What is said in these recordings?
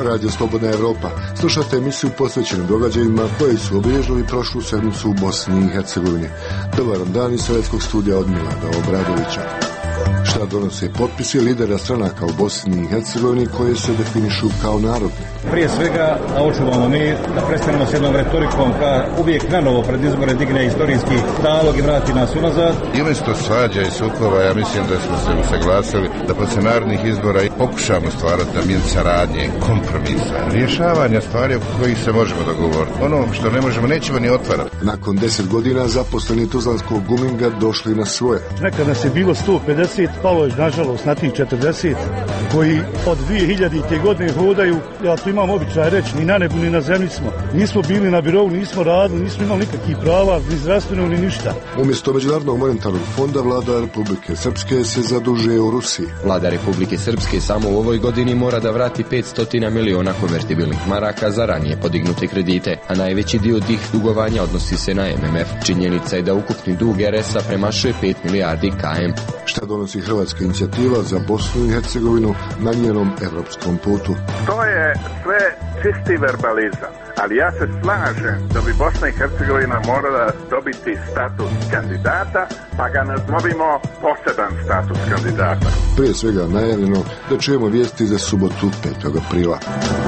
Radio Slobodna Evropa. Slušate emisiju posvećenu događajima koji su obilježili prošlu sedmicu u Bosni i Hercegovini. Dobar dan iz sovjetskog studija od Milada Obradovića. Šta donose potpisi lidera stranaka u Bosni i Hercegovini koje se definišu kao narodne? Prije svega da očuvamo mir, da prestanemo s jednom retorikom koja uvijek nanovo pred izbore digne istorijski talog i vrati nas unazad. I umjesto svađa i sukoba, ja mislim da smo se usaglasili da poslije narednih izbora i pokušamo stvarati ambijen saradnje, kompromisa, rješavanja stvari oko kojih se možemo dogovoriti. Ono što ne možemo, nećemo ni otvarati. Nakon 10 godina zaposleni tuzlanskog Guminga došli na svoje. Nekada nas je bilo 150, palo je nažalost na tih 40 koji od 2000. godine hodaju. Ja tu imam običaj reći, ni na nebu ni na zemlji smo. Nismo bili na birovu, nismo radili, nismo imali nikakvih prava, ni zdravstveno, ni ništa. Umjesto Međunarodnog monetarnog fonda vlada Republike Srpske se zadužuje u Rusiji. Vlada Republike Srpske samo u ovoj godini mora da vrati 500 miliona konvertibilnih maraka za ranije podignute kredite, a najveći dio tih dugovanja odnosi se na MMF. Činjenica je da ukupni dug RS-a premašuje 5 milijardi km. Šta donosi hrvatska inicijativa za Bosnu i Hercegovinu na njenom evropskom putu? To je sve čisti verbalizam, ali ja se slažem da bi Bosna i Hercegovina morala dobiti status kandidata, pa ga nazovimo poseban status kandidata. Prije svega najavljeno da čujemo vijesti za subotu 5. aprila.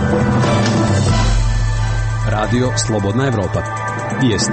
Radio Slobodna Evropa. Vijesti.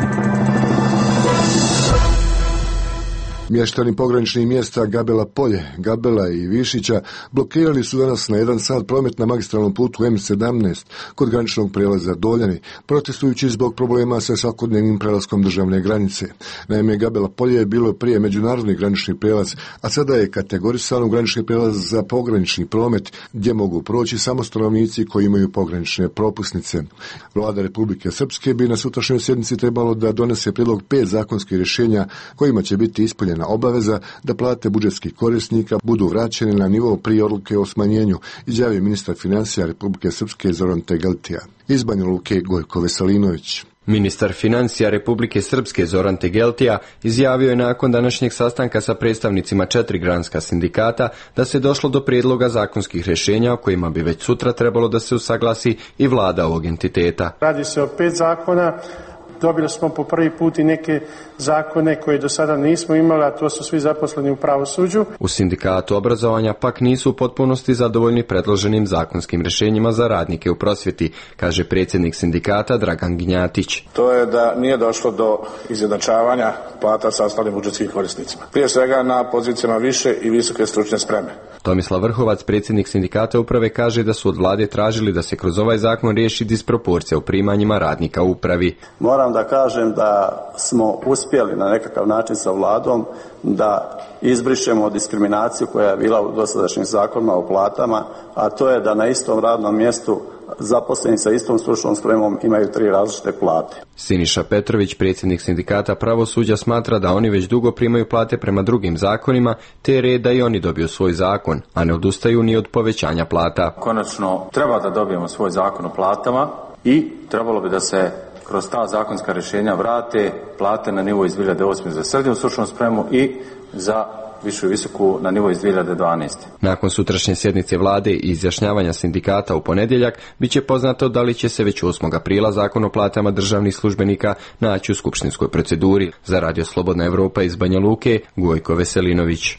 Mještani pograničnih mjesta Gabela Polje, Gabela i Višića blokirali su danas na 1 sat promet na magistralnom putu M17 kod graničnog prijelaza Doljani, protestujući zbog problema sa svakodnevnim prelaskom državne granice. Naime, Gabela Polje je bilo prije međunarodni granični prijelaz, a sada je kategorisan u granični prijelaz za pogranični promet, gdje mogu proći samo stanovnici koji imaju pogranične propusnice. Vlada Republike Srpske bi na sutrašnjoj sjednici trebalo da donese prijedlog 5 zakonskih rješenja kojima će biti ispunjena obaveza da plate budžetskih korisnika budu vraćene na nivo prije odluke o smanjenju, izjavio ministar financija Republike Srpske Zoran Tegeltija. Iz Banja Luke Gojko Veselinović. Ministar financija Republike Srpske Zoran Tegeltija izjavio je nakon današnjeg sastanka sa predstavnicima 4 granska sindikata da se došlo do prijedloga zakonskih rješenja o kojima bi već sutra trebalo da se usaglasi i vlada ovog entiteta. Radi se o 5 zakona. Dobili smo po prvi put i neke zakone koje do sada nismo imali, a to su svi zaposleni u pravosuđu. U sindikatu obrazovanja pak nisu u potpunosti zadovoljni predloženim zakonskim rješenjima za radnike u prosvjeti, kaže predsjednik sindikata Dragan Gnjatić. To je da nije došlo do izjednačavanja plata sa ostalim budžetskim korisnicima. Prije svega na pozicijama više i visoke stručne spreme. Tomislav Vrhovac, predsjednik sindikata uprave, kaže da su od vlade tražili da se kroz ovaj zakon riješi disproporcija u primanjima radnika u upravi. Moram da kažem da smo uspjeli na nekakav način sa vladom da izbrišemo diskriminaciju koja je bila u dosadašnjim zakonima o platama, a to je da na istom radnom mjestu zaposleni sa istom stručnom spremom imaju 3 različite plate. Siniša Petrović, predsjednik sindikata pravosuđa, smatra da oni već dugo primaju plate prema drugim zakonima, te je red da i oni dobiju svoj zakon, a ne odustaju ni od povećanja plata. Konačno treba da dobijemo svoj zakon o platama i trebalo bi da se kroz ta zakonska rješenja vrate plate na nivo iz 2008. za srednju stručnu spremu i za višu i visoku na nivo iz 2012. Nakon sutrašnje sjednice vlade i izjašnjavanja sindikata u ponedjeljak, bit će poznato da li će se već 8. aprila zakon o platama državnih službenika naći u skupštinskoj proceduri. Za Radio Slobodna Evropa iz Banja Luke, Gojko Veselinović.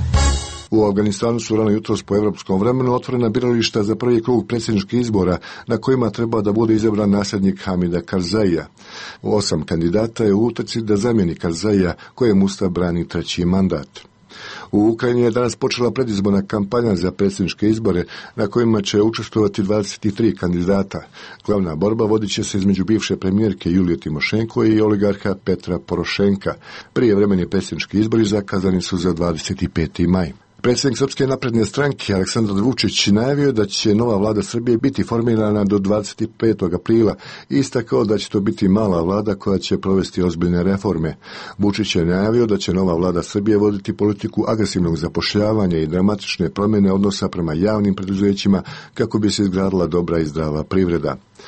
U Afganistanu su rano jutros po evropskom vremenu otvorena birališta za prvi krug predsjedničkih izbora na kojima treba da bude izabran nasljednik Hamida Karzaija. 8 kandidata je u utrci da zamijeni Karzaija kojem Ustav brani 3. mandat. U Ukrajini je danas počela predizborna kampanja za predsjedničke izbore na kojima će učestvovati 23 kandidata. Glavna borba vodit će se između bivše premijerke Julije Timošenko i oligarha Petra Porošenka. Prijevremeni predsjednički izbori zakazani su za 25. maj. Predsjednik Srpske napredne stranke Aleksandar Vučić najavio da će nova vlada Srbije biti formirana do 25. aprila i istakao da će to biti mala vlada koja će provesti ozbiljne reforme. Vučić je najavio da će nova vlada Srbije voditi politiku agresivnog zapošljavanja i dramatične promjene odnosa prema javnim preduzećima kako bi se izgradila dobra i zdrava privreda.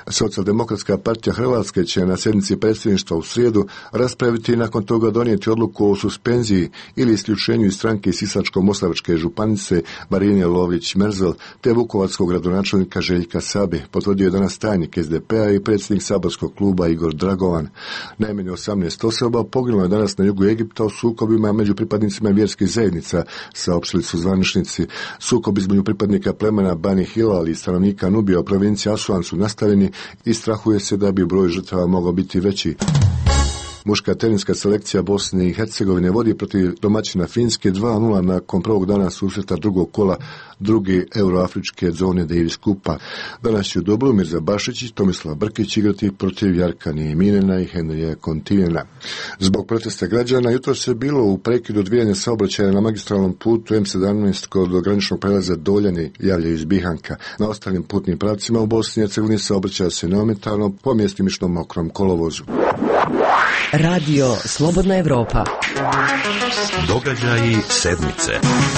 Socijaldemokratska partija Hrvatske će na sjednici predsjedništva u srijedu raspraviti i nakon toga donijeti odluku o suspenziji ili isključenju iz stranke Sisačko-moslavačke županice Marine Lovrić-Merzel te vukovarskog gradonačelnika Željka Sabe, potvrdio je danas tajnik SDP-a i predsjednik saborskog kluba Igor Dragovan. Najmanje 18 osoba poginulo je danas na jugu Egipta u sukobima među pripadnicima vjerskih zajednica, saopštili su zvaničnici. Sukob između pripadnika plemena Bani Hilal i stanovnika Nubija u provinciji Asuan su nastavljeni i strahuje se da bi broj žrtava mogao biti veći. Muška teniska selekcija Bosne i Hercegovine vodi protiv domaćina Finske 2-0 nakon prvog dana susreta drugog kola druge euroafričke zone Davis Kupa. Danas će u Dobru Mirza Bašić i Tomislav Brkić igrati protiv Jarkani Minena i Henrija Kontinena. Zbog protesta građana jutros se bilo u prekidu odvijanja saobraćaja na magistralnom putu M17 kod graničnog prelaza Doljani, javljaju iz Bihanka. Na ostalim putnim pravcima u Bosni i Hercegovini saobraćaja se neometano po mjestimično mokrom kolovozu. Radio Slobodna Evropa. Događaji sedmice.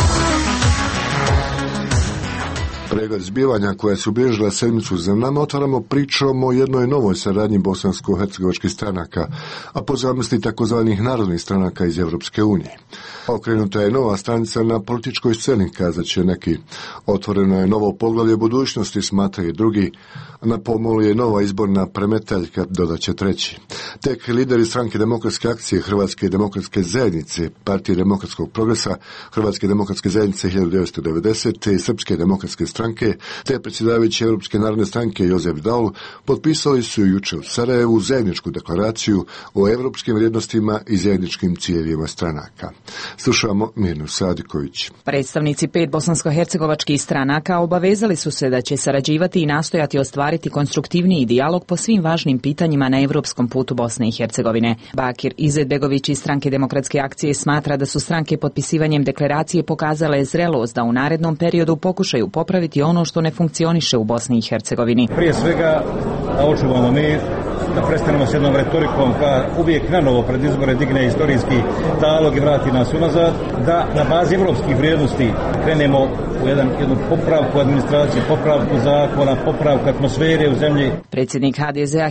Pregled zbivanja koja su obilježila sedmicu za nama otvaramo pričom o jednoj novoj saradnji bosansko-hercegovačkih stranaka, a po zamisli takozvanih narodnih stranaka iz Evropske unije. Okrenuta je nova stranica na političkoj sceni, kazat će neki. Otvoreno je novo poglavlje budućnosti, smatraju drugi. Na pomolu je nova izborna premetaljka, dodat će treći. Tek lideri stranke Demokratske akcije, Hrvatske demokratske zajednice, Partije demokratskog progresa, Hrvatske demokratske zajednice 1990. i Srpske demokratske stranke, te predsjedavajući Europske narodne stranke Josef Daul potpisali su juče u Sarajevu zajedničku deklaraciju o europskim vrijednostima i zajedničkim ciljevima stranaka. Slušamo Mirnu Sadiković. Predstavnici 5 bosansko-hercegovačkih stranaka obavezali su se da će sarađivati i nastojati ostvariti konstruktivniji dijalog po svim važnim pitanjima na evropskom putu Bosne i Hercegovine. Bakir Izetbegović iz stranke Demokratske akcije smatra da su stranke potpisivanjem deklaracije pokazale zrelost da u narednom periodu pokušaju popraviti ono što ne funkcioniše u Bosni i Hercegovini. Prije svega da očuvamo mir, da prestanemo s jednom retorikom koja uvijek nanovo pred izbore digne historijski talog i vrati nas unazad, da na bazi evropskih vrijednosti krenemo u jednu popravku administracije, popravku zakona, popravku atmosfere u zemlji. Predsjednik HDZ-a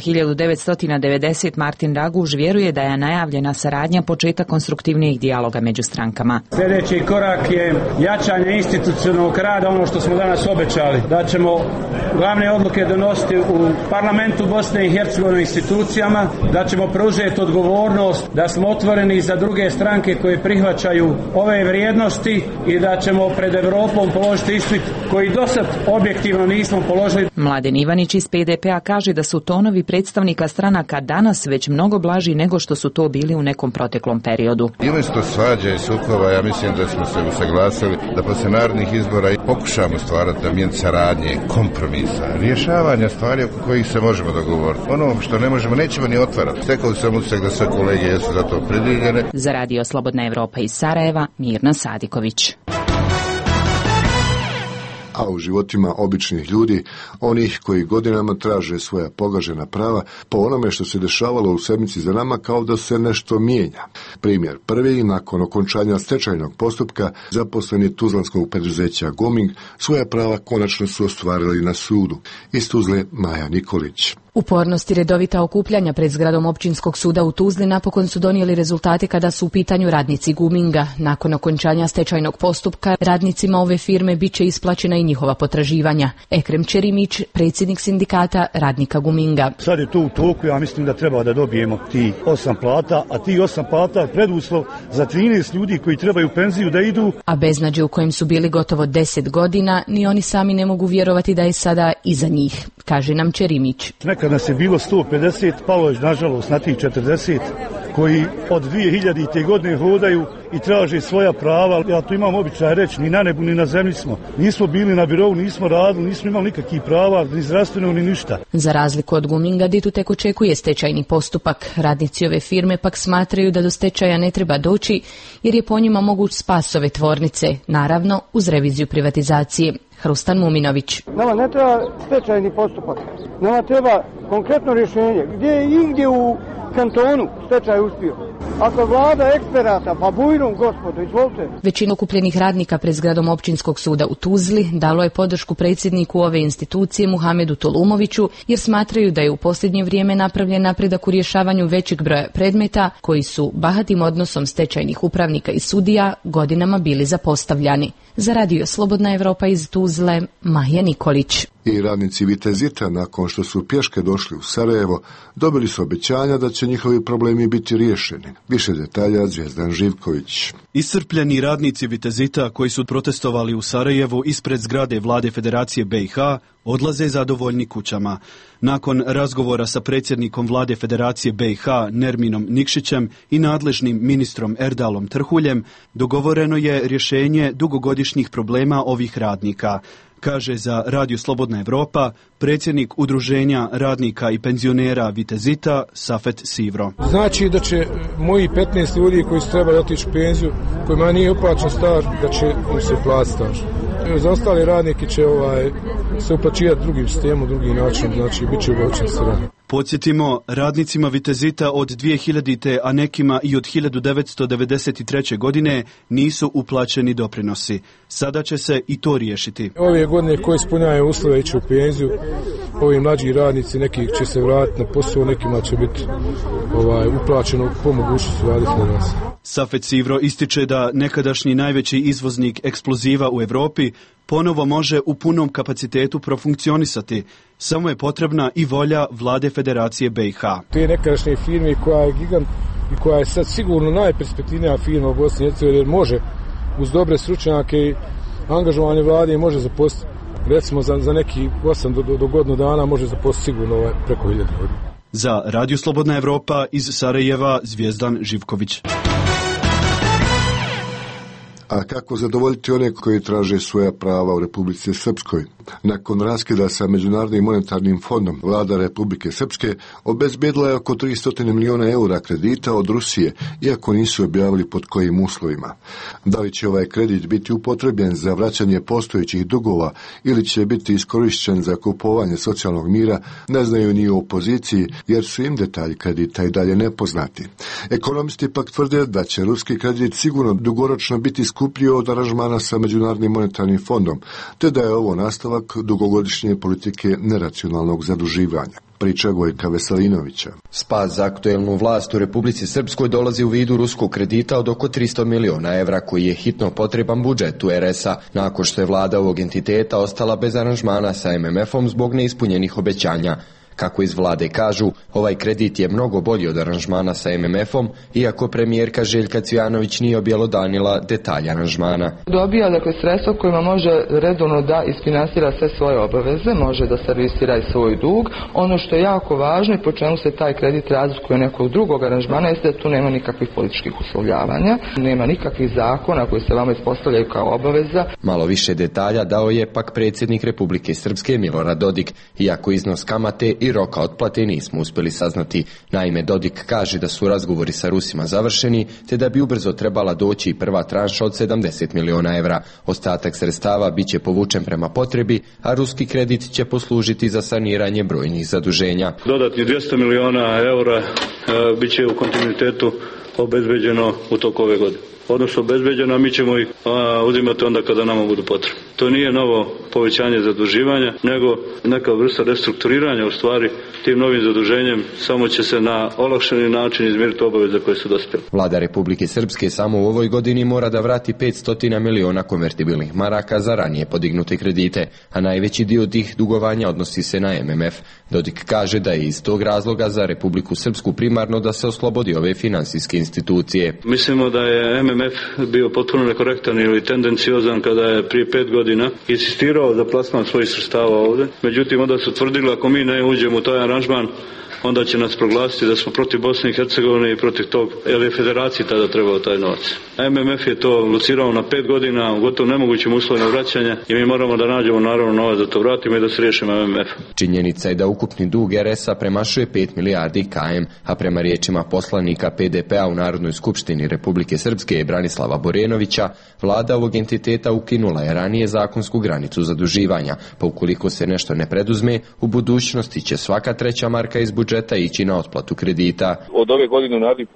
1990 Martin Raguž vjeruje da je najavljena saradnja početak konstruktivnijih dijaloga među strankama. Sljedeći korak je jačanje institucionalnog rada, ono što smo danas obećali, da ćemo glavne odluke donositi u parlamentu Bosne i Hercegovine institucijama, da ćemo preuzeti odgovornost, da smo otvoreni za druge stranke koje prihvaćaju ove vrijednosti i da ćemo pred Evropom položiti ispit koji dosad objektivno nismo položili. Mladen Ivanić iz PDP-a kaže da su tonovi predstavnika stranaka danas već mnogo blaži nego što su to bili u nekom proteklom periodu. I umjesto svađa i sukoba, ja mislim da smo se usaglasili da poslije narednih izbora pokušamo stvarati ambijent saradnje, kompromisa, rješavanja stvari oko kojih se možemo dogovoriti. Ono što ne možemo, nećemo ni otvarati. Stekao sam utisak da sve kolege jesu za to predviđene. Za Radio Slobodna Evropa iz Sarajeva, Mirna Sadiković. A u životima običnih ljudi, onih koji godinama traže svoja pogažena prava, po onome što se dešavalo u sedmici za nama kao da se nešto mijenja. Primjer prvi, nakon okončanja stečajnog postupka, zaposleni tuzlanskog preduzeća Goming svoja prava konačno su ostvarili na sudu. Iz Tuzle Maja Nikolić. Upornost i redovita okupljanja pred zgradom općinskog suda u Tuzli napokon su donijeli rezultate kada su u pitanju radnici Guminga. Nakon okončanja stečajnog postupka, radnicima ove firme bit će isplaćena i njihova potraživanja. Ekrem Čerimić, predsjednik sindikata radnika Guminga. Sad je to u toku, ja mislim da treba da dobijemo ti 8 plata, a ti 8 plata je preduslov za 13 ljudi koji trebaju penziju da idu. A beznađe u kojem su bili gotovo 10 godina, ni oni sami ne mogu vjerovati da je sada iza njih, kaže nam Čerimić. Nekad nas je bilo 150, palo je nažalost na tih 40 koji od 2000. godine hodaju i traže svoja prava. Ja tu imam običaj reći, ni na nebu ni na zemlji smo. Nismo bili na birovu, nismo radili, nismo imali nikakvih prava, ni zdravstveno, ni ništa. Za razliku od Guminga, Ditu tek očekuje stečajni postupak. Radnici ove firme pak smatraju da do stečaja ne treba doći, jer je po njima moguć spas ove tvornice, naravno uz reviziju privatizacije. Hrustan Muminović. Nama ne treba stečajni postupak, nama treba konkretno rješenje. Gdje je igdje u kantonu stečaj uspio. Ako vlada eksperata, pa bujrum, gospodo, izvolite. Većina okupljenih radnika pred zgradom Općinskog suda u Tuzli dalo je podršku predsjedniku ove institucije Muhamedu Tolumoviću, jer smatraju da je u posljednje vrijeme napravljen napredak u rješavanju većeg broja predmeta koji su bahatim odnosom stečajnih upravnika i sudija godinama bili zapostavljani. Za Radio Slobodna Evropa iz Tuzle, Maja Nikolić. I radnici Vitezita, nakon što su pješke došli u Sarajevo, dobili su obećanja da će njihovi problemi biti riješeni. Više detalja Zvijezdan Živković. Iscrpljeni radnici Vitezita koji su protestovali u Sarajevu ispred zgrade Vlade Federacije BiH odlaze zadovoljni kućama. Nakon razgovora sa predsjednikom Vlade Federacije BiH Nerminom Nikšićem i nadležnim ministrom Erdalom Trhuljem dogovoreno je rješenje dugogodišnjih problema ovih radnika, kaže za Radio Slobodna Evropa predsjednik Udruženja radnika i penzionera Vitezita Safet Sivro. Znači da će moji 15 ljudi koji su trebali otići u penziju, kojima nije uplaćen staž, da će im se platiti staž. Za ostale radnike će se uplaćivati drugim sistemom, drugim načinom, znači bit će uplaćen se rad. Podsjetimo, radnicima Vitezita od 2000. a nekima i od 1993. godine nisu uplaćeni doprinosi. Sada će se i to riješiti. Ove godine koji ispunjaju uslove ići u penziju, ovi mlađi radnici, neki će se vratiti na posao, nekima će biti uplaćeno po mogućnosti Vlade Federacije. Safet Sivro ističe da nekadašnji najveći izvoznik eksploziva u Europi ponovo može u punom kapacitetu profunkcionisati. Samo je potrebna i volja Vlade Federacije BiH. Te nekadašnje firme koja je gigant i koja je sad sigurno najperspektivnija firma u Bosni i Hercegovini, jer može uz dobre stručnjake i angažovanje vlade može zaposliti, recimo za neki 8 do godinu dana može zaposliti sigurno preko 1000 ljudi. Za Radio Slobodna Evropa iz Sarajeva, Zvijezdan Živković. A kako zadovoljiti one koji traže svoja prava u Republici Srpskoj? Nakon raskida sa Međunarodnim monetarnim fondom, vlada Republike Srpske obezbedila je oko 300 milijuna eura kredita od Rusije, iako nisu objavili pod kojim uslovima. Da li će ovaj kredit biti upotrebljen za vraćanje postojećih dugova ili će biti iskorišćen za kupovanje socijalnog mira, ne znaju ni u opoziciji, jer su im detalji kredita i dalje nepoznati. Ekonomisti pak tvrde da će ruski kredit sigurno dugoročno biti skuplji od aranžmana sa Međunarodnim monetarnim fondom, te da je ovo nastavak dugogodišnje politike neracionalnog zaduživanja. Priča Gojka Veselinovića. Spas za aktuelnu vlast u Republici Srpskoj dolazi u vidu ruskog kredita od oko 300 miliona evra koji je hitno potreban budžetu RS-a nakon što je vlada ovog entiteta ostala bez aranžmana sa MMF-om zbog neispunjenih obećanja. Kako iz vlade kažu, ovaj kredit je mnogo bolji od aranžmana sa MMF-om, iako premijerka Željka Cvijanović nije objelodanila detalje aranžmana. Dobija sredstva kojima može redovno da isfinansira sve svoje obaveze, može da servisira i svoj dug. Ono što je jako važno i po čemu se taj kredit razlikuje nekog drugog aranžmana jeste da tu nema nikakvih političkih uslovljavanja, nema nikakvih zakona koji se vama ispostavljaju kao obaveza. Malo više detalja dao je pak predsjednik Republike Srpske Milorad Dodik, iako iznos kamate i roka otplate nismo uspjeli saznati. Naime, Dodik kaže da su razgovori sa Rusima završeni, te da bi ubrzo trebala doći prva tranša od 70 miliona evra. Ostatak sredstava bit će povučen prema potrebi, a ruski kredit će poslužiti za saniranje brojnih zaduženja. Dodatni 200 miliona eura bit će u kontinuitetu obezbeđeno u toku ove godine. Odnosno obezbeđeno, a mi ćemo ih uzimati onda kada nama budu potrebni. To nije novo povećanje zaduživanja, nego neka vrsta restrukturiranja u stvari. Tim novim zaduženjem samo će se na olakšani način izmiriti obaveze koje su dospjele. Vlada Republike Srpske samo u ovoj godini mora da vrati 500 miliona konvertibilnih maraka za ranije podignute kredite, a najveći dio tih dugovanja odnosi se na MMF. Dodik kaže da je iz tog razloga za Republiku Srpsku primarno da se oslobodi ove finansijske institucije. Mislimo da je MMF bio potpuno nekorektan ili tendenciozan kada je prije 5 godina insistirao za plasman svojih sredstava ovdje. Međutim, onda su tvrdili ako mi ne uđemo u taj aranžman, onda će nas proglasiti da smo protiv Bosne i Hercegovine i protiv tog, jer je federaciji tada trebao taj novac. MMF je to locirao na 5 godina u gotovo nemogućim uslovima vraćanja i mi moramo da nađemo naravno novac da to vratimo i da se riješimo MMF. Činjenica je da ukupni dug RS-a premašuje 5 milijardi km, a prema riječima poslanika PDP-a u Narodnoj skupštini Republike Srpske Branislava Borenovića, vlada ovog entiteta ukinula je ranije zakonsku granicu zaduživanja, pa ukoliko se nešto ne preduzme, u budućnosti će svaka treća marka iz budžeta ići na otplatu kredita. Od ove godine u narednih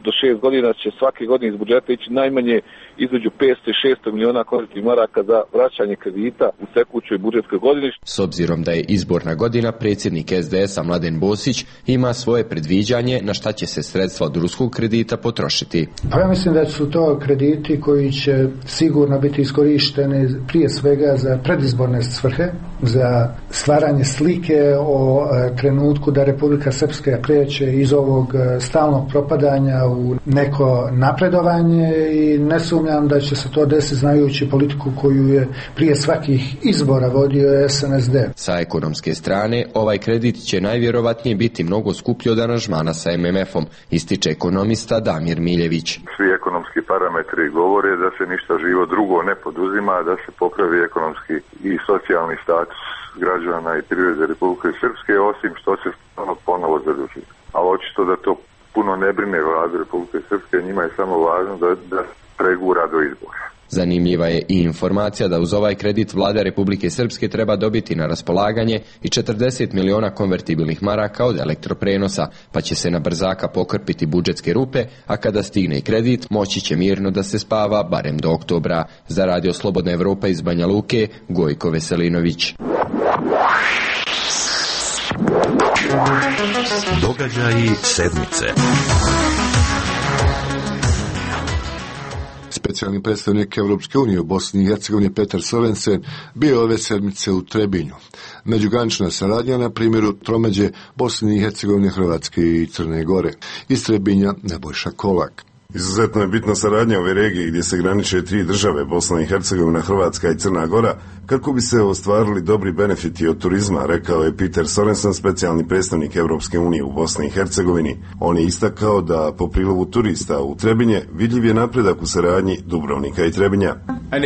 do 6 godina će svake godine iz budžeta ići najmanje između 500 i 600 miliona konvertibilnih maraka za vraćanje kredita u tekućoj budžetskoj godini. S obzirom da je izborna godina, predsjednik SDS-a Mladen Bosić ima svoje predviđanje na šta će se sredstva od ruskog kredita potrošiti. Pa ja mislim da su to krediti koji će sigurno biti iskorišteni prije svega za predizborne svrhe, za stvaranje slike o trenutku da Republika Srpska kreće iz ovog stalnog propadanja u neko napredovanje i ne sumnjam da će se to desiti znajući politiku koju je prije svakih izbora vodio SNSD. Sa ekonomske strane, ovaj kredit će najvjerovatnije biti mnogo skuplji od aranžmana sa MMF-om, ističe ekonomista Damir Miljević. Svi ekonomski parametri govore da se ništa živo drugo ne poduzima, da se popravi ekonomski i socijalni status građana i privrede Republike Srpske, osim što se ponovo zadužuje. Ali očito da to puno ne brine vladu Republike Srpske, njima je samo važno da pregura do izbora. Zanimljiva je i informacija da uz ovaj kredit vlada Republike Srpske treba dobiti na raspolaganje i 40 miliona konvertibilnih maraka od elektroprenosa, pa će se na brzaka pokrpiti budžetske rupe, a kada stigne kredit moći će mirno da se spava barem do oktobra. Za Radio Slobodna Evropa iz Banja Luke, Gojko Veselinović. Događaji sedmice. Specijalni predstavnik Evropske unije u Bosni i Hercegovini Petar Sorensen bio ove sedmice u Trebinju. Međugranična saradnja na primjeru tromeđe Bosne i Hercegovine, Hrvatske i Crne Gore. Iz Trebinja Nebojša Kolak. Izuzetno je bitna saradnja ove regije gdje se graniče 3 države, Bosna i Hercegovina, Hrvatska i Crna Gora, kako bi se ostvarili dobri benefiti od turizma, rekao je Peter Sorensen, specijalni predstavnik Evropske unije u Bosni i Hercegovini. On je istakao da po prilovu turista u Trebinje vidljiv je napredak u saradnji Dubrovnika i Trebinja.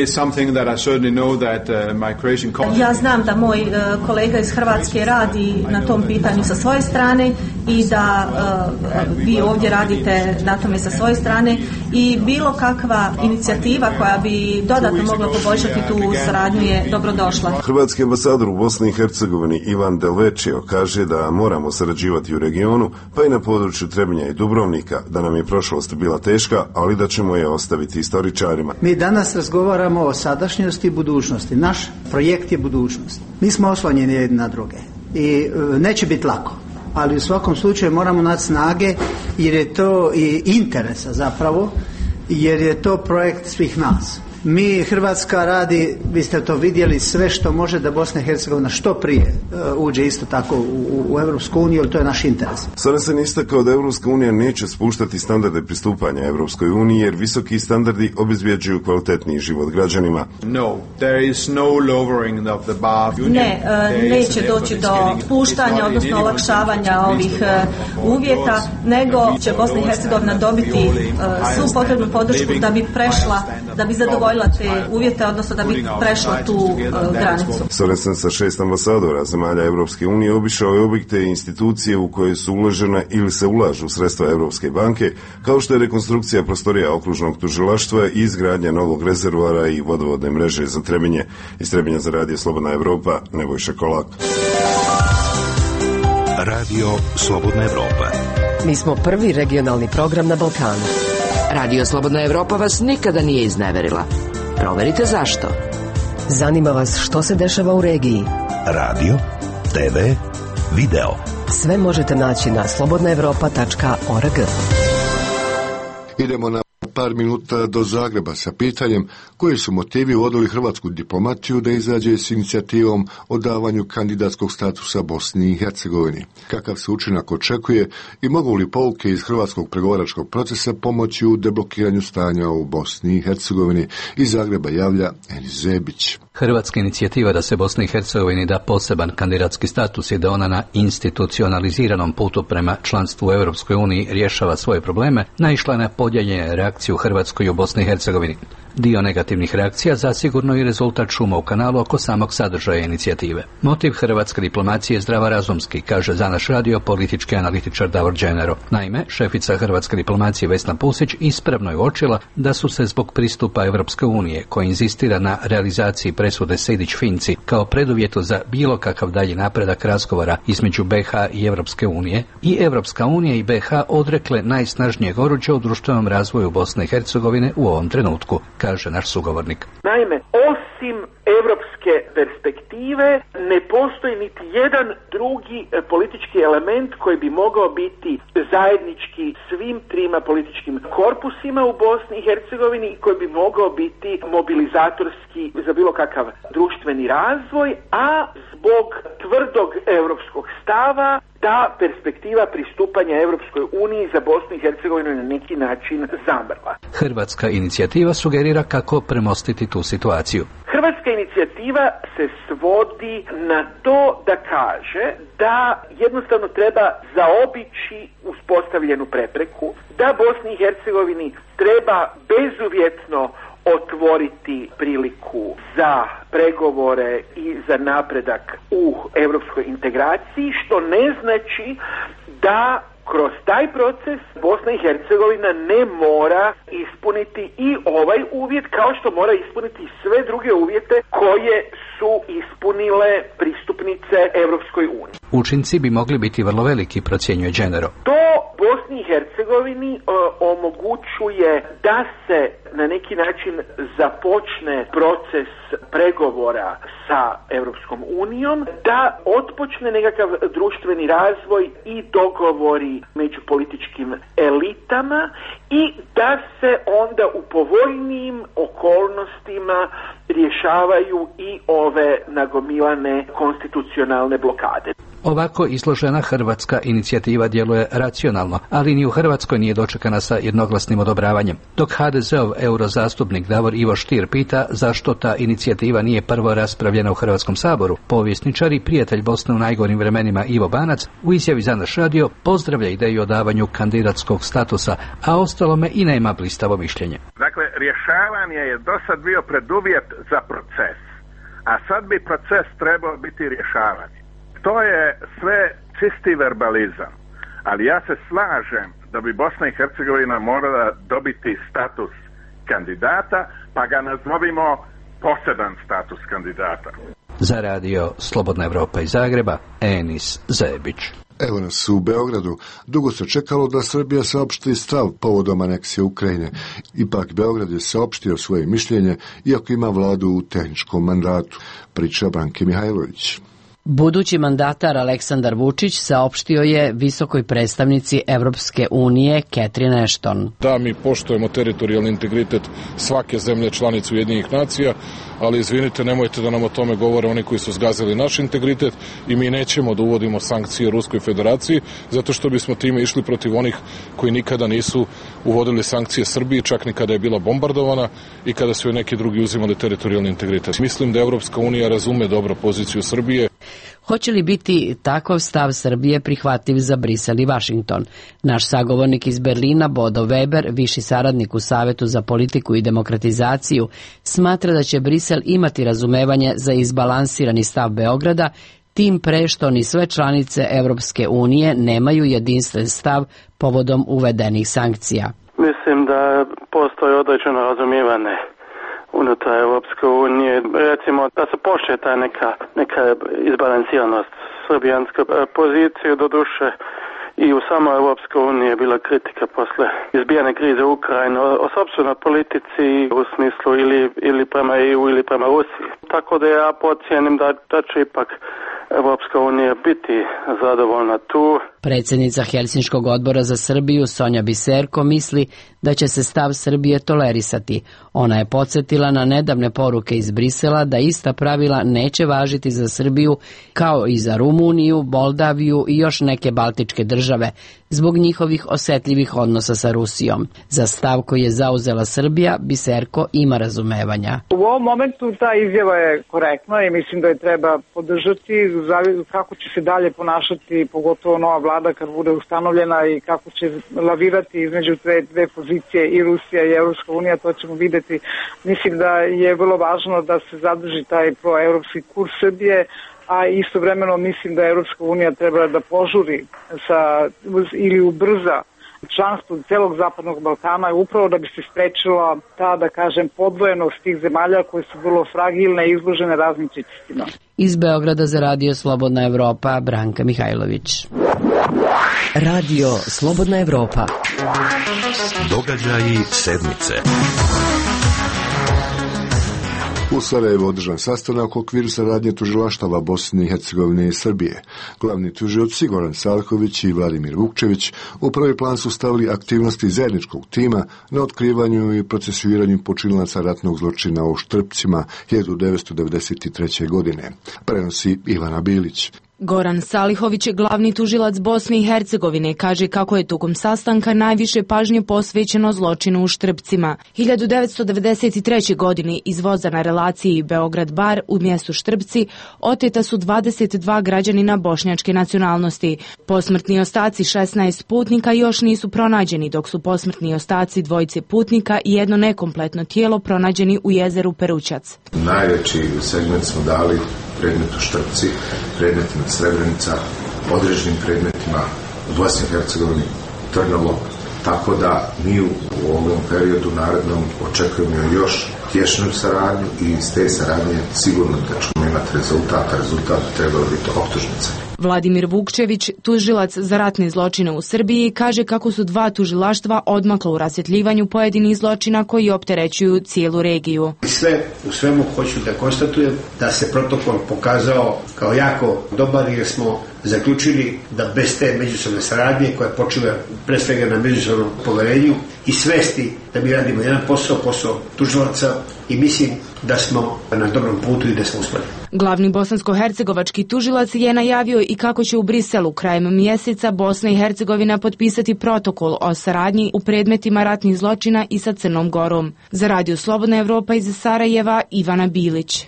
Ja znam da moj kolega iz Hrvatske radi na tom pitanju sa svoje strane i da vi ovdje radite na tome sa svoje strane i bilo kakva inicijativa koja bi dodatno mogla poboljšati tu saradnju je dobrodošla. Hrvatski ambasador u Bosni i Hercegovini Ivan Delvečio kaže da moramo sarađivati u regionu, pa i na području Trebinja i Dubrovnika, da nam je prošlost bila teška, ali da ćemo je ostaviti istoričarima. Mi danas razgovaramo o sadašnjosti i budućnosti. Naš projekt je budućnost. Mi smo oslonjeni jedni na druge i neće biti lako. Ali u svakom slučaju moramo naći snage jer je to i interesa zapravo, jer je to projekt svih nas. Mi, Hrvatska radi, vi ste to vidjeli, sve što može da Bosna i Hercegovina što prije uđe isto tako u Europsku uniju, jer to je naš interes. Sorensen je istakao da Europska unija neće spuštati standarde pristupanja Europskoj uniji, jer visoki standardi obezbjeđuju kvalitetniji život građanima. Ne, neće doći do spuštanja, odnosno olakšavanja ovih uvjeta, nego će Bosna i Hercegovina dobiti svu potrebnu podršku da bi prešla, da bi zadovoljila te uvjete, odnosno da bi prešla tu granicu. Sorensen sa 6 ambasadora zemalja Europske unije obišao je objekte i institucije u koje su uložena ili se ulažu sredstva Europske banke, kao što je rekonstrukcija prostorija okružnog tužilaštva i izgradnja novog rezervoara i vodovodne mreže za Trebinje. Iz Trebinja za Radio Slobodna Evropa, Nebojša Kolak. Radio Slobodna Evropa. Mi smo prvi regionalni program na Balkanu. Radio Slobodna Evropa vas nikada nije izneverila. Proverite zašto. Zanima vas što se dešava u regiji. Radio, TV, video. Sve možete naći na slobodnaevropa.org. Idemo na par minuta do Zagreba sa pitanjem koji su motivi vodili hrvatsku diplomaciju da izađe s inicijativom o davanju kandidatskog statusa Bosni i Hercegovini. Kakav se učinak očekuje i mogu li pouke iz hrvatskog pregovaračkog procesa pomoći u deblokiranju stanja u Bosni i Hercegovini? Iz Zagreba javlja Enis Zebić. Hrvatska inicijativa da se Bosni i Hercegovini da poseban kandidatski status i da ona na institucionaliziranom putu prema članstvu u Europskoj uniji rješava svoje probleme, naišla je na podijeljene reakcije u Hrvatskoj i u Bosni i Hercegovini. Dio negativnih reakcija zasigurno i rezultat šuma u kanalu oko samog sadržaja inicijative. Motiv hrvatske diplomacije je zdravorazumski, kaže za naš radio politički analitičar Davor Đenero. Naime, šefica hrvatske diplomacije Vesna Pusić ispravno je uočila da su se zbog pristupa Europske unije, koja inzistira na realizaciji presude Sejdić-Finci kao preduvjetu za bilo kakav dalji napredak razgovora između BiH i Europske unije, i Europska unija i BiH odrekle najsnažnijeg oruđa u društvenom razvoju Bosne i Hercegovine u ovom trenutku, kaže naš sugovornik. Naime, osim europske perspektive ne postoji niti jedan drugi politički element koji bi mogao biti zajednički svim trima političkim korpusima u Bosni i Hercegovini i koji bi mogao biti mobilizatorski za bilo kakav društveni razvoj, a zbog tvrdog europskog stava ta perspektiva pristupanja Europskoj uniji za Bosnu i Hercegovinu na neki način zamrla. Hrvatska inicijativa sugerira kako premostiti tu situaciju. Hrvatska inicijativa se svodi na to da kaže da jednostavno treba zaobići uspostavljenu prepreku, da Bosni i Hercegovini treba bezuvjetno otvoriti priliku za pregovore i za napredak u europskoj integraciji, što ne znači da kroz taj proces Bosna i Hercegovina ne mora ispuniti i ovaj uvjet, kao što mora ispuniti sve druge uvjete koje su ispunile pristupnice Europskoj uniji. Učinci bi mogli biti vrlo veliki, procjenjuje Đenero. To Bosni i Hercegovini omogućuje da se na neki način započne proces pregovora sa Europskom unijom, da otpočne nekakav društveni razvoj i dogovori među političkim elitama i da se onda u povoljnijim okolnostima rješavaju i ove nagomilane konstitucionalne blokade. Ovako izložena hrvatska inicijativa djeluje racionalno, ali ni u Hrvatskoj nije dočekana sa jednoglasnim odobravanjem. Dok HDZ-ov eurozastupnik Davor Ivo Stier pita zašto ta inicijativa nije prvo raspravljena u Hrvatskom saboru, povjesničar i prijatelj Bosne u najgorim vremenima Ivo Banac u izjavi za naš radio pozdravlja ideju o davanju kandidatskog statusa, a ostalome i nema blistavo mišljenje. Dakle, rješavanje je do sad bio preduvjet za proces, a sad bi proces trebao biti rješavanje. To je sve čisti verbalizam, ali ja se slažem da bi Bosna i Hercegovina morala dobiti status kandidata, pa ga nazovimo poseban status kandidata. Za radio Slobodna Evropa iz Zagreba, Enis Zebić. Evo nas u Beogradu. Dugo se čekalo da Srbija saopšti stav povodom aneksije Ukrajine. Ipak Beograd je saopštio svoje mišljenje, iako ima vladu u tehničkom mandatu. Priča Branke Mihajlović. Budući mandatar Aleksandar Vučić saopštio je visokoj predstavnici Evropske unije Catherine Ashton. Da, mi poštujemo teritorijalni integritet svake zemlje članice Ujedinjenih nacija, ali izvinite, nemojte da nam o tome govore oni koji su zgazili naš integritet i mi nećemo da uvodimo sankcije Ruskoj federaciji, zato što bismo time išli protiv onih koji nikada nisu uvodili sankcije Srbiji, čak ni kada je bila bombardovana i kada su joj neki drugi uzimali teritorijalni integritet. Mislim da Evropska unija razume dobro poziciju Srbije. Hoće li biti takav stav Srbije prihvatljiv za Brisel i Vašington? Naš sagovornik iz Berlina, Bodo Weber, viši saradnik u Savetu za politiku i demokratizaciju, smatra da će Brisel imati razumevanje za izbalansirani stav Beograda, tim pre što ni sve članice Europske unije nemaju jedinstven stav povodom uvedenih sankcija. Mislim da postoji određeno razumijevanje unutar Europske unije, recimo da se poštuje ta neka izbalansiranost srbijanske pozicije, doduše i u samoj Europskoj uniji je bila kritika posle izbijane krize u Ukrajini o sopstvenoj politici u smislu ili prema EU ili prema Rusiji. Tako da ja pocijenim da će ipak Europska unija biti zadovoljna tu. Predsjednica Helsinškog odbora za Srbiju Sonja Biserko misli da će se stav Srbije tolerisati. Ona je podsjetila na nedavne poruke iz Brisela da ista pravila neće važiti za Srbiju kao i za Rumuniju, Moldaviju i još neke baltičke države zbog njihovih osjetljivih odnosa sa Rusijom. Za stav koji je zauzela Srbija, Biserko ima razumevanja. U ovom momentu ta izjava je korektna i mislim da je treba podržati kako će se dalje ponašati, pogotovo nova vlada kad bude ustanovljena i kako će lavirati između dve pozicije i Rusija i Europska unija, to ćemo vidjeti. Mislim da je vrlo važno da se zadrži taj proeuropski kurs Srbije, a istovremeno mislim da Europska unija treba da požuri ili ubrza članstvo celog Zapadnog Balkana, upravo da bi se sprečila ta, da kažem, podvojenost tih zemalja koje su vrlo fragilne i izložene raznim pritiscima. Iz Beograda za Radio Slobodna Evropa, Branka Mihajlović. Radio Slobodna Evropa. Događaji sedmice. U Sarajevu održan sastanak u okviru saradnje tužilaštava Bosne i Hercegovine i Srbije. Glavni tužioci Goran Salković i Vladimir Vukčević u prvi plan su stavili aktivnosti zajedničkog tima na otkrivanju i procesuiranju počinilaca ratnog zločina u Štrpcima 1993. godine. Prenosi Ivana Bilić. Goran Salihović, glavni tužilac Bosne i Hercegovine, kaže kako je tokom sastanka najviše pažnje posvećeno zločinu u Štrpcima. 1993. godine iz voza na relaciji Beograd-Bar u mjestu Štrpci oteta su 22 građanina bošnjačke nacionalnosti. Posmrtni ostaci 16 putnika još nisu pronađeni, dok su posmrtni ostaci dvojice putnika i jedno nekompletno tijelo pronađeni u jezeru Perućac. Najveći segment smo dali predmetu Štrpci, predmetima Srebrenica, određenim predmetima u Bosni i Hercegovini, Trnovo, tako da mi u ovom periodu narednom očekujemo još tješnju saradnju i iz te saradnje sigurno da ćemo imati rezultat trebalo biti optužnica. Vladimir Vukčević, tužilac za ratne zločine u Srbiji, kaže kako su dva tužilaštva odmakla u rasvjetljivanju pojedinih zločina koji opterećuju cijelu regiju. Sve u svemu hoću da konstatujem da se protokol pokazao kao jako dobar jer smo zaključili da bez te međusobne saradnje koja počiva pre svega na međusobnom poverenju i svesti da mi radimo jedan posao tužilaca i mislim da smo na dobrom putu i da smo uspjeli. Glavni bosansko-hercegovački tužilac je najavio i kako će u Briselu krajem mjeseca Bosna i Hercegovina potpisati protokol o saradnji u predmetima ratnih zločina i sa Crnom Gorom. Za Radio Slobodna Evropa iz Sarajeva, Ivana Bilić.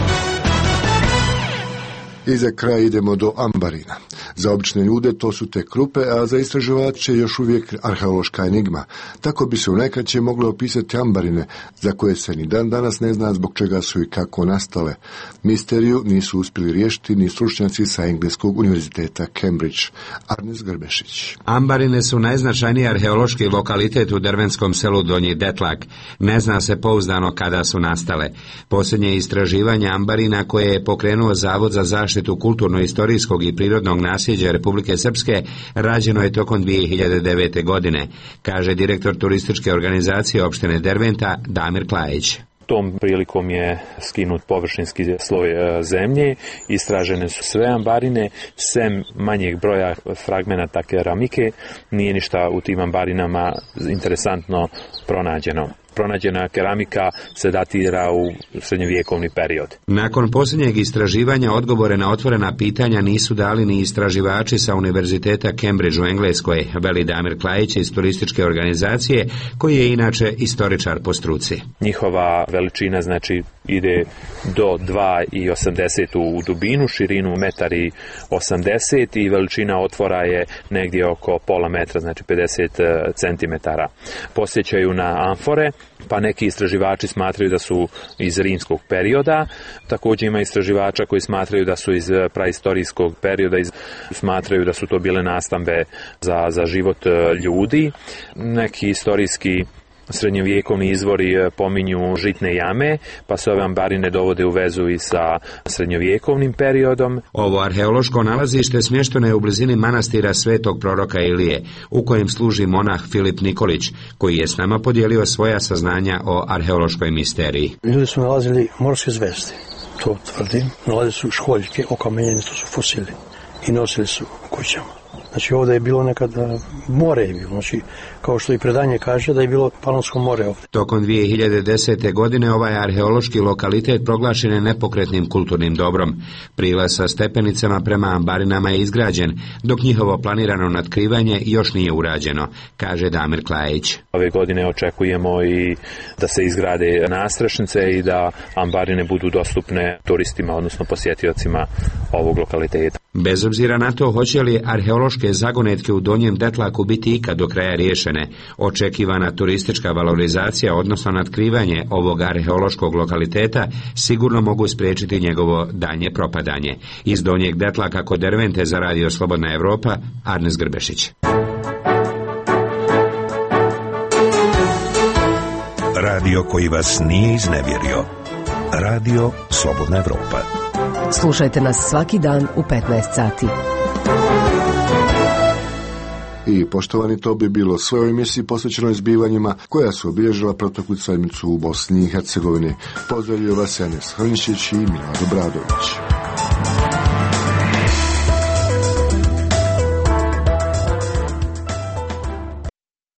I za kraj idemo do ambarina. Za obične ljude to su te krupe, a za istraživače još uvijek arheološka enigma. Tako bi se u najkraće moglo opisati ambarine, za koje se ni dan danas ne zna zbog čega su i kako nastale. Misteriju nisu uspjeli riješiti ni stručnjaci sa Engleskog univerziteta Cambridge. Arnes Grbešić. Ambarine su najznačajniji arheološki lokalitet u drvenskom selu Donji Detlak. Ne zna se pouzdano kada su nastale. Posljednje istraživanje ambarina koje je pokrenuo Zavod za zaštitu kulturno-istorijskog i prirodnog nasljeđa Republike Srpske rađeno je tokom 2009. godine, kaže direktor turističke organizacije opštine Derventa Damir Klajić. Tom prilikom je skinut površinski sloj zemlje, istražene su sve ambarine, sem manjeg broja fragmenata keramike, nije ništa u tim ambarinama interesantno pronađeno. Pronađena keramika se datira u srednjovjekovni period. Nakon posljednjeg istraživanja odgovore na otvorena pitanja nisu dali ni istraživači sa Univerziteta Cambridge u Engleskoj, veli Damir Klajić iz turističke organizacije, koji je inače istoričar po struci. Njihova veličina znači ide do 2,80 u dubinu, širinu 1,80 i veličina otvora je negdje oko pola metra, znači 50 centimetara. Posjećaju na amfore, pa neki istraživači smatraju da su iz rimskog perioda. Također ima istraživača koji smatraju da su iz praistorijskog perioda, smatraju da su to bile nastambe za život ljudi. Neki istorijski srednjovjekovni izvori pominju žitne jame, pa se ove ambarine dovode u vezu i sa srednjovjekovnim periodom. Ovo arheološko nalazište smješteno je u blizini manastira Svetog proroka Ilije, u kojem služi monah Filip Nikolić, koji je s nama podijelio svoja saznanja o arheološkoj misteriji. Ljudi su nalazili morske zvezde, to tvrdim. Nalazili su školjke, okamenjene, to su fosili i nosili su kućama. Znači ovdje je bilo nekada more je bilo, znači kao što i predanje kaže da je bilo Panonsko more ovdje. Tokom 2010. godine ovaj arheološki lokalitet proglašen je nepokretnim kulturnim dobrom. Prilaz sa stepenicama prema ambarinama je izgrađen, dok njihovo planirano natkrivanje još nije urađeno, kaže Damir Klajić. Ove godine očekujemo i da se izgrade nastrešnice i da ambarine budu dostupne turistima, odnosno posjetiocima ovog lokaliteta. Bez obzira na to hoće li arheološke arheološke zagonetke u Donjem Detlaku biti ikad do kraja riješene, očekivana turistička valorizacija, odnosno natkrivanje ovog arheološkog lokaliteta, sigurno mogu spriječiti njegovo danje propadanje. Iz Donjeg Detlaka kod Dervente za Radio Slobodna Evropa, Arnes Grbešić. Radio koji vas nije iznevjerio. Radio Slobodna Evropa. Slušajte nas svaki dan u 15 sati. I poštovani, to bi bilo sve u emisiji posvećenoj zbivanjima koja su obilježila proteklu sedmicu u Bosni i Hercegovini. Pozdravljaju vas Enes Hrnišić i Milorad Obradović.